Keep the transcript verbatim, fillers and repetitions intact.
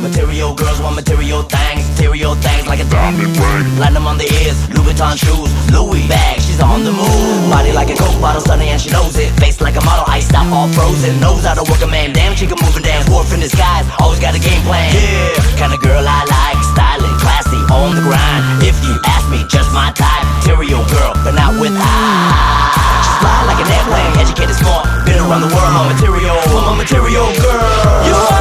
material girls want material things, material things like a diamond ring. Platinum on the ears, Louis Vuitton shoes, Louis bag, she's on the move. Body like a Coke bottle, stunning and she knows it. Face like a model, iced out, all frozen. Knows how to work a man, damn she can move and dance. Dwarf in disguise, always got a game plan. Yeah, kind of girl I like, styling, classy, on the grind. If you ask me, just my type. Material girl, but not with eyes. She's fly like an airplane, educated, smart, been around the world. I'm a material, I'm a material girl. You are